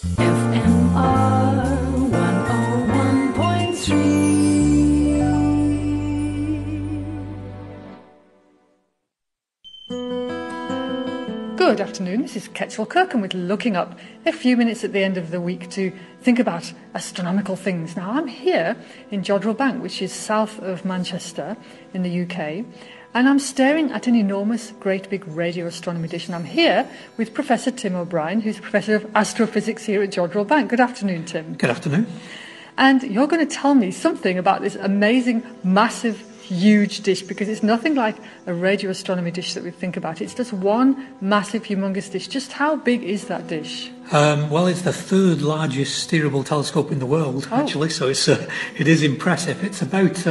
FMR 101.3. Good afternoon, this is Ketchel Kirk, and we're looking up a few minutes at the end of the week to think about astronomical things. Now, I'm here in Jodrell Bank, which is south of Manchester in the UK, and I'm staring at an enormous, great big radio astronomy dish. And I'm here with Professor Tim O'Brien, who's a Professor of Astrophysics here at Jodrell Bank. Good afternoon, Tim. Good afternoon. And you're going to tell me something about this amazing, massive, huge dish, because it's nothing like a radio astronomy dish that we think about. It's just one massive, humongous dish. Just how big is that dish? Well, it's the third largest steerable telescope in the world, actually, so it is impressive. It's about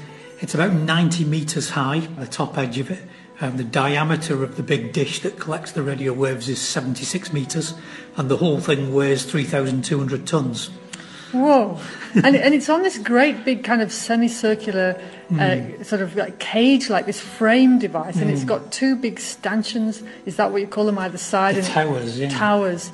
90 metres high, the top edge of it. The diameter of the big dish that collects the radio waves is 76 metres, and the whole thing weighs 3,200 tonnes. Whoa. and it's on this great big kind of semicircular sort of like cage, like this frame device, and it's got two big stanchions. Is that what you call them, either side? The towers, yeah. Towers.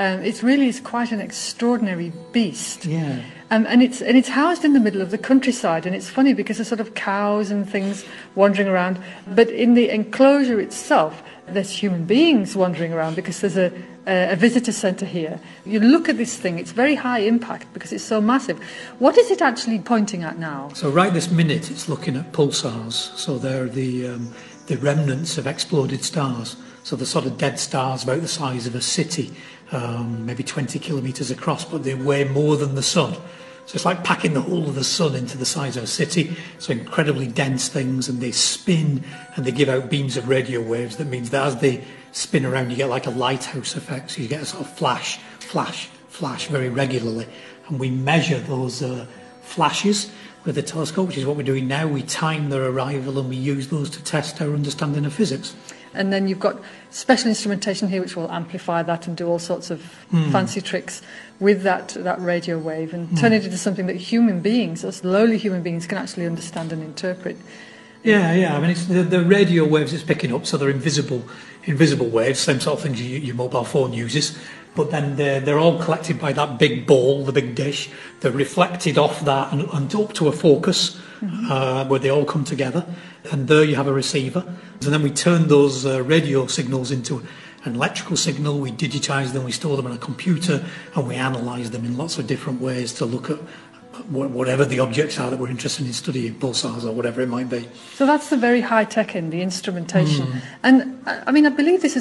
It's quite an extraordinary beast. Yeah. And it's housed in the middle of the countryside, and it's funny because there's sort of cows and things wandering around, but in the enclosure itself there's human beings wandering around because there's a visitor centre here. You look at this thing, it's very high impact because it's so massive. What is it actually pointing at now? So right this minute it's looking at pulsars, so they're the remnants of exploded stars. So the sort of dead stars about the size of a city, maybe 20 kilometres across, but they weigh more than the sun. So it's like packing the whole of the sun into the size of a city. So incredibly dense things, and they spin and they give out beams of radio waves. That means that as they spin around, you get like a lighthouse effect. So you get a sort of flash, flash, flash very regularly. And we measure those flashes with the telescope, which is what we're doing now. We time their arrival and we use those to test our understanding of physics. And then you've got special instrumentation here which will amplify that and do all sorts of fancy tricks with that radio wave and turn it into something that human beings, us lowly human beings, can actually understand and interpret. Yeah. I mean, it's the radio waves it's picking up, so they're invisible waves, same sort of things your mobile phone uses. But then they're all collected by that big ball, the big dish. They're reflected off that and up to a focus where they all come together. And there you have a receiver. And then we turn those radio signals into an electrical signal. We digitise them, we store them on a computer, and we analyse them in lots of different ways to look at whatever the objects are that we're interested in studying, pulsars or whatever it might be. So that's the very high-tech end, the instrumentation. And, I mean, I believe this is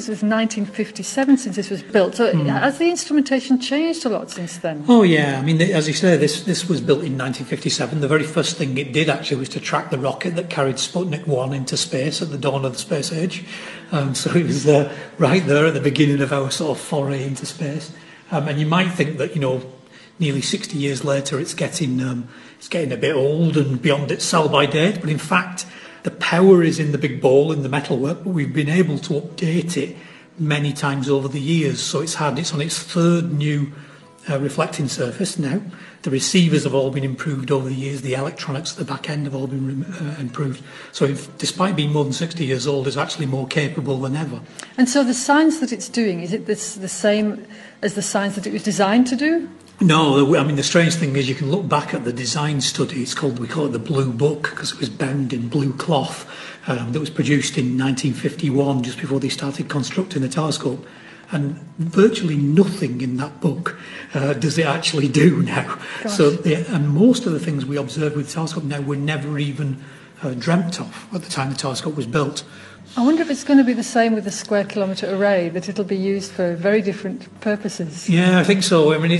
1957 since this was built. So has the instrumentation changed a lot since then? Oh, yeah. I mean, as you say, this was built in 1957. The very first thing it did, actually, was to track the rocket that carried Sputnik 1 into space at the dawn of the space age. So it was right there at the beginning of our sort of foray into space. And you might think that, nearly 60 years later, it's getting a bit old and beyond its sell-by date. But in fact, the power is in the big ball, in the metalwork, but we've been able to update it many times over the years. So it's on its third new reflecting surface now. The receivers have all been improved over the years. The electronics at the back end have all been improved. So despite being more than 60 years old, it's actually more capable than ever. And so the science that it's doing, is it the same as the science that it was designed to do? No, I mean, the strange thing is you can look back at the design study. We call it the Blue Book because it was bound in blue cloth that was produced in 1951, just before they started constructing the telescope. And virtually nothing in that book does it actually do now. Gosh. So, and most of the things we observe with the telescope now were never even dreamt of at the time the telescope was built. I wonder if it's going to be the same with the square kilometre array, that it'll be used for very different purposes. Yeah, I think so. I mean,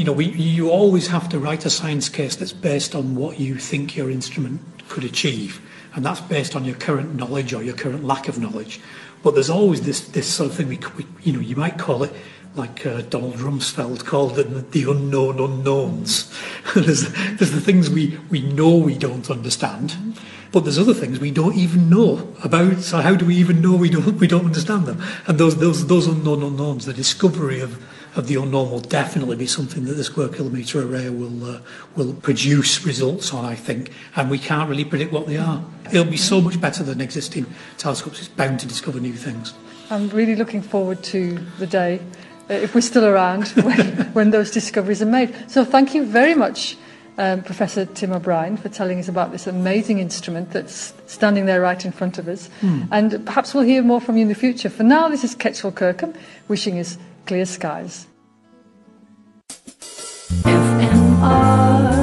you always have to write a science case that's based on what you think your instrument could achieve, and that's based on your current knowledge or your current lack of knowledge. But there's always this sort of thing you might call it, like Donald Rumsfeld called it, the unknown unknowns. there's the things we know we don't understand. But there's other things we don't even know about. So how do we even know we don't understand them? And those unknown unknowns, the discovery of the unknown will definitely be something that the square kilometre array will produce results on, I think. And we can't really predict what they are. It'll be so much better than existing telescopes. It's bound to discover new things. I'm really looking forward to the day if we're still around when those discoveries are made. So thank you very much, Professor Tim O'Brien, for telling us about this amazing instrument that's standing there right in front of us. And perhaps we'll hear more from you in the future. For now, this is Ketchel Kirkham wishing us clear skies. FMR